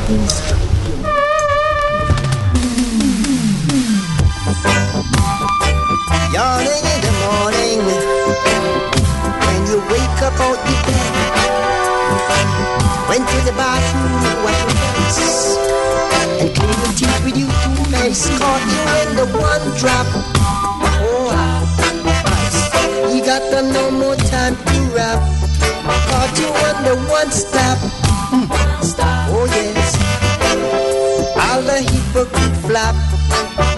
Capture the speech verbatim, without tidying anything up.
Yawning in the morning, when you wake up out the bed, went to the bathroom, wash your face, and clean your teeth with your toothpaste. Caught you in the one drop. Oh, Christ, you got the no more time to rap. Caught you on the one stop. Oh yes, all the hypocrite flap.